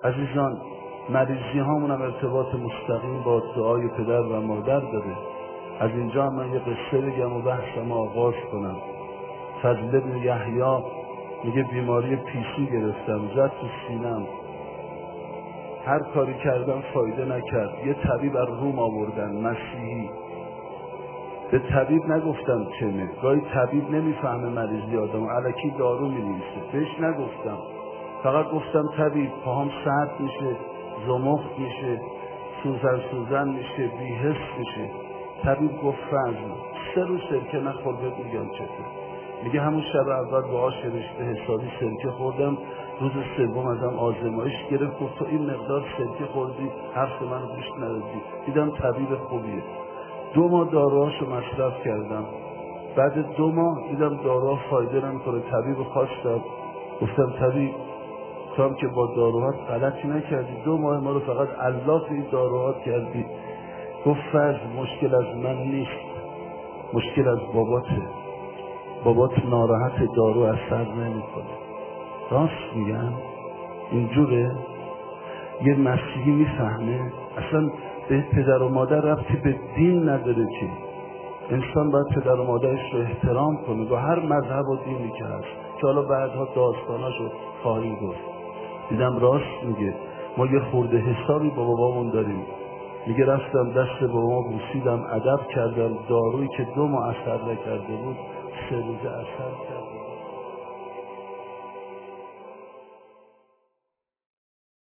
عزیزان، مریضی هامون هم ارتباط مستقیم با دعای پدر و مادر داره. از اینجا من یه قصه بگم و بحثم آغاز کنم. فضل بن یحیی میگه بیماری پیسی گرفتم، زد تو سینم، هر کاری کردم فایده نکرد. یه طبیب از روم آوردن، مسیحی. به طبیب نگفتم چمه، گاهی طبیب نمیفهمه مریضی آدم، الکی دارو می‌نویسه، بهش نگفتم، فقط گفتم طبیب پاهم سرد میشه، زمخت میشه، سوزن میشه، بی‌حس میشه. طبیب گفت فضل 3 روز سرکه نخور، بهت میگم چطور. میگه همون شب اول با آش رشته حسابی سرکه خوردم، روز سوم ازم آزمایش گرفت، گفت تو این مقدار سرکه خوردی، حرف من گوش ندادی. دیدم طبیب خوبیه. 2 ماه داروهاشو مصرف کردم. بعد 2 ماه دیدم داروها فایده نمیکنه. طبیب خواستم، گفتم طبیب تو هم که با داروهات غلطی نکردی، 2 ماه ما رو فقط علاف این داروهات کردی. گفت فضل مشکل از من نیست، مشکل از باباته. بابات ناراحت، دارو اثر نمیکنه. راست میگن؟ اینجوره؟ یه مسیحی میفهمه اصلا به پدر و مادر ربطی به دین نداره که انسان باید پدر و مادرش رو احترام کنه با هر مذهب و دینی که هست، که حالا بعدها داستاناشو خواهیم گفت. دیدم راست میگه. ما یه خورده حسابی با بابامون داریم. میگه رفتم دست بابا بوسیدم، ادب کردم، دارویی که 2 ماه اثر نکرده بود 3 روزه اثر کرد.